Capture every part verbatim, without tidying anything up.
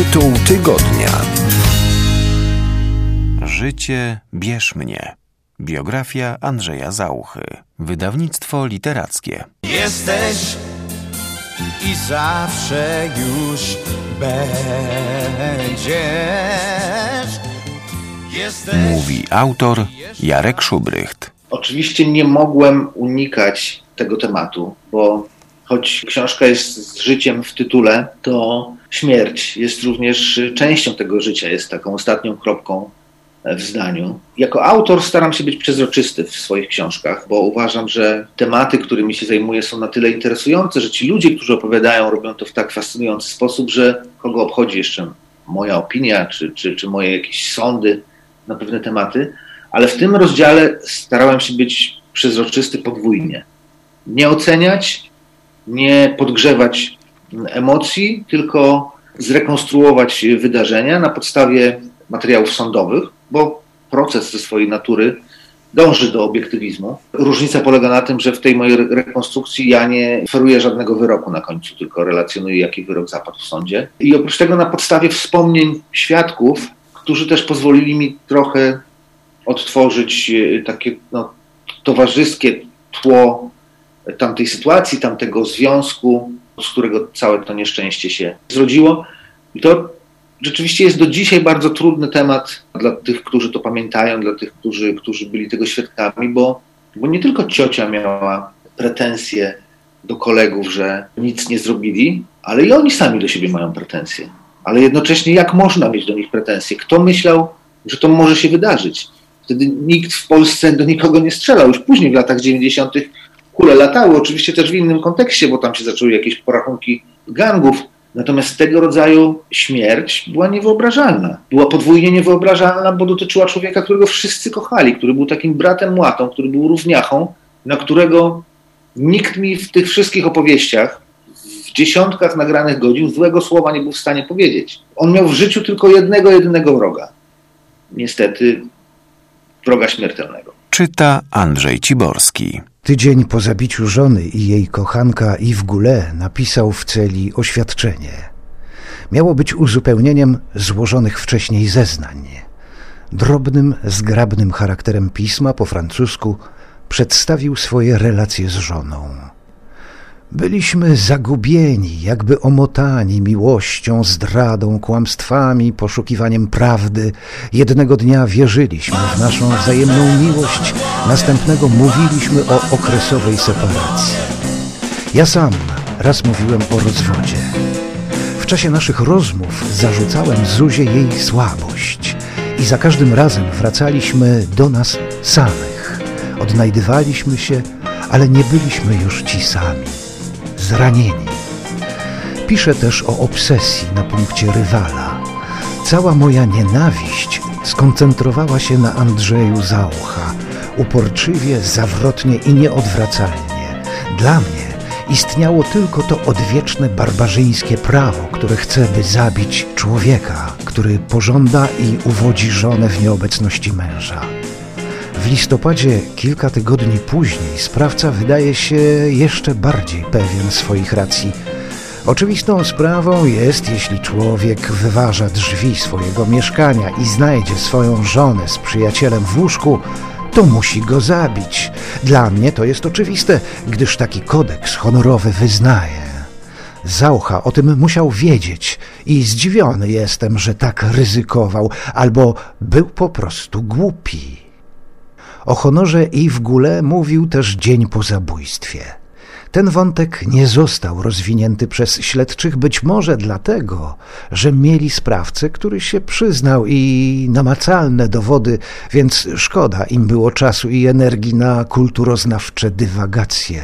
Tytuł tygodnia. Życie bierz mnie. Biografia Andrzeja Zauchy. Wydawnictwo literackie. Jesteś i zawsze już będziesz. Jesteś. Mówi autor Jarek Szubrycht. Oczywiście nie mogłem unikać tego tematu, bo choć książka jest z życiem w tytule, to śmierć jest również częścią tego życia, jest taką ostatnią kropką w zdaniu. Jako autor staram się być przezroczysty w swoich książkach, bo uważam, że tematy, którymi się zajmuję, są na tyle interesujące, że ci ludzie, którzy opowiadają, robią to w tak fascynujący sposób, że kogo obchodzi jeszcze moja opinia, czy, czy, czy moje jakieś sądy na pewne tematy. Ale w tym rozdziale starałem się być przezroczysty podwójnie. Nie oceniać, nie podgrzewać emocji, tylko zrekonstruować wydarzenia na podstawie materiałów sądowych, bo proces ze swojej natury dąży do obiektywizmu. Różnica polega na tym, że w tej mojej rekonstrukcji ja nie oferuję żadnego wyroku na końcu, tylko relacjonuję, jaki wyrok zapadł w sądzie. I oprócz tego na podstawie wspomnień świadków, którzy też pozwolili mi trochę odtworzyć takie no, towarzyskie tło tamtej sytuacji, tamtego związku, z którego całe to nieszczęście się zrodziło. I to rzeczywiście jest do dzisiaj bardzo trudny temat dla tych, którzy to pamiętają, dla tych, którzy, którzy byli tego świadkami, bo, bo nie tylko ciocia miała pretensje do kolegów, że nic nie zrobili, ale i oni sami do siebie mają pretensje. Ale jednocześnie jak można mieć do nich pretensje? Kto myślał, że to może się wydarzyć? Wtedy nikt w Polsce do nikogo nie strzelał. Już później w latach dziewięćdziesiątych kule latały, oczywiście też w innym kontekście, bo tam się zaczęły jakieś porachunki gangów. Natomiast tego rodzaju śmierć była niewyobrażalna. Była podwójnie niewyobrażalna, bo dotyczyła człowieka, którego wszyscy kochali, który był takim bratem łatą, który był równiachą, na którego nikt mi w tych wszystkich opowieściach, w dziesiątkach nagranych godzin, złego słowa nie był w stanie powiedzieć. On miał w życiu tylko jednego, jedynego wroga. Niestety wroga śmiertelnego. Czyta Andrzej Ciborski. Tydzień po zabiciu żony i jej kochanka Yves Goulet napisał w celi oświadczenie. Miało być uzupełnieniem złożonych wcześniej zeznań. Drobnym, zgrabnym charakterem pisma po francusku przedstawił swoje relacje z żoną. Byliśmy zagubieni, jakby omotani miłością, zdradą, kłamstwami, poszukiwaniem prawdy. Jednego dnia wierzyliśmy w naszą wzajemną miłość, następnego mówiliśmy o okresowej separacji. Ja sam raz mówiłem o rozwodzie. W czasie naszych rozmów zarzucałem Zuzie jej słabość i za każdym razem wracaliśmy do nas samych. Odnajdywaliśmy się, ale nie byliśmy już ci sami. Zranieni. Piszę też o obsesji na punkcie rywala. Cała moja nienawiść skoncentrowała się na Andrzeju Zaucha. Uporczywie, zawrotnie i nieodwracalnie. Dla mnie istniało tylko to odwieczne barbarzyńskie prawo, które chce, by zabić człowieka, który pożąda i uwodzi żonę w nieobecności męża. W listopadzie, kilka tygodni później, sprawca wydaje się jeszcze bardziej pewien swoich racji. Oczywistą sprawą jest, jeśli człowiek wyważa drzwi swojego mieszkania i znajdzie swoją żonę z przyjacielem w łóżku, to musi go zabić. Dla mnie to jest oczywiste, gdyż taki kodeks honorowy wyznaje. Zaucha o tym musiał wiedzieć i zdziwiony jestem, że tak ryzykował, albo był po prostu głupi. O honorze Yves Goulet mówił też dzień po zabójstwie. Ten wątek nie został rozwinięty przez śledczych, być może dlatego, że mieli sprawcę, który się przyznał i namacalne dowody, więc szkoda im było czasu i energii na kulturoznawcze dywagacje.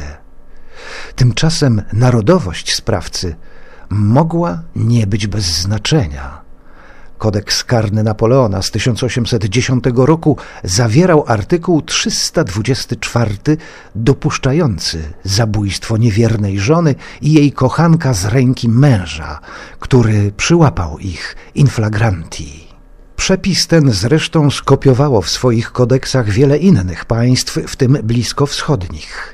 Tymczasem narodowość sprawcy mogła nie być bez znaczenia. Kodeks karny Napoleona z tysiąc osiemset dziesiątego roku zawierał artykuł trzysta dwudziesty czwarty dopuszczający zabójstwo niewiernej żony i jej kochanka z ręki męża, który przyłapał ich in flagranti. Przepis ten zresztą skopiowało w swoich kodeksach wiele innych państw, w tym bliskowschodnich.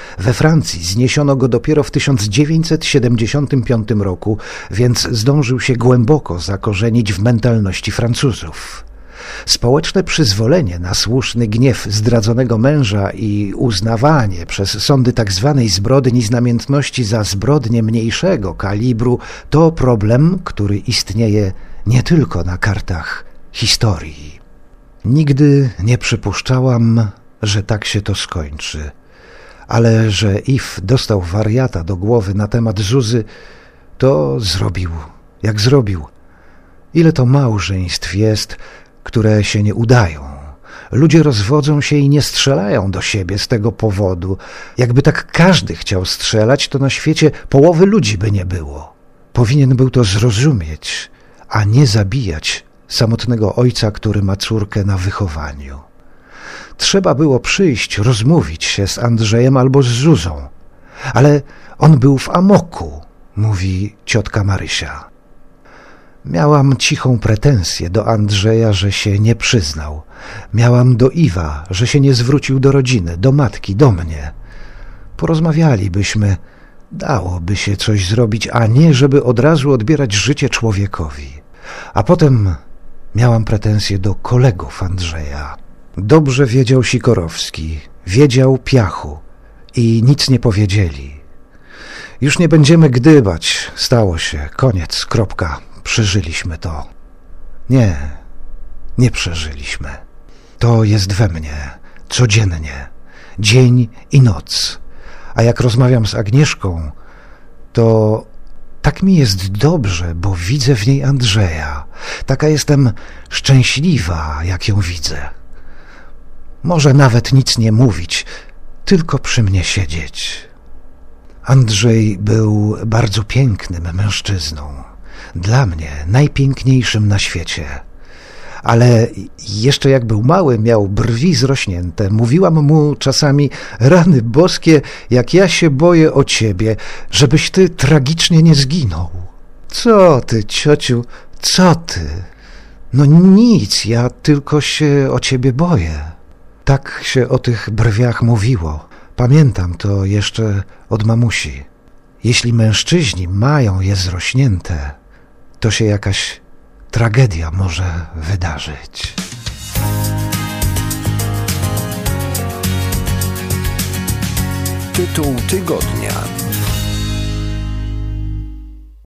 We Francji zniesiono go dopiero w tysiąc dziewięćset siedemdziesiątym piątym roku, więc zdążył się głęboko zakorzenić w mentalności Francuzów. Społeczne przyzwolenie na słuszny gniew zdradzonego męża i uznawanie przez sądy tzw. zbrodni z namiętności za zbrodnię mniejszego kalibru to problem, który istnieje nie tylko na kartach historii. Nigdy nie przypuszczałam, że tak się to skończy, ale że Yves dostał wariata do głowy na temat Zuzy, to zrobił, jak zrobił. Ile to małżeństw jest, które się nie udają. Ludzie rozwodzą się i nie strzelają do siebie z tego powodu. Jakby tak każdy chciał strzelać, to na świecie połowy ludzi by nie było. Powinien był to zrozumieć, a nie zabijać samotnego ojca, który ma córkę na wychowaniu. Trzeba było przyjść, rozmówić się z Andrzejem albo z Zuzą. Ale on był w amoku, mówi ciotka Marysia. Miałam cichą pretensję do Andrzeja, że się nie przyznał. Miałam do Iwa, że się nie zwrócił do rodziny, do matki, do mnie. Porozmawialibyśmy, dałoby się coś zrobić, a nie żeby od razu odbierać życie człowiekowi. A potem miałam pretensje do kolegów Andrzeja. Dobrze wiedział Sikorowski, wiedział Piachu i nic nie powiedzieli. Już nie będziemy gdybać, stało się, koniec, kropka. Przeżyliśmy to. Nie, nie przeżyliśmy. To jest we mnie, codziennie, dzień i noc. A jak rozmawiam z Agnieszką, to tak mi jest dobrze, bo widzę w niej Andrzeja. Taka jestem szczęśliwa, jak ją widzę. Może nawet nic nie mówić, tylko przy mnie siedzieć. Andrzej był bardzo pięknym mężczyzną. Dla mnie najpiękniejszym na świecie. Ale jeszcze jak był mały, miał brwi zrośnięte. Mówiłam mu czasami: rany boskie, jak ja się boję o ciebie, żebyś ty tragicznie nie zginął. Co ty, ciociu, co ty? No nic, ja tylko się o ciebie boję. Tak się o tych brwiach mówiło. Pamiętam to jeszcze od mamusi. Jeśli mężczyźni mają je zrośnięte, to się jakaś tragedia może wydarzyć. Tytuł tygodnia.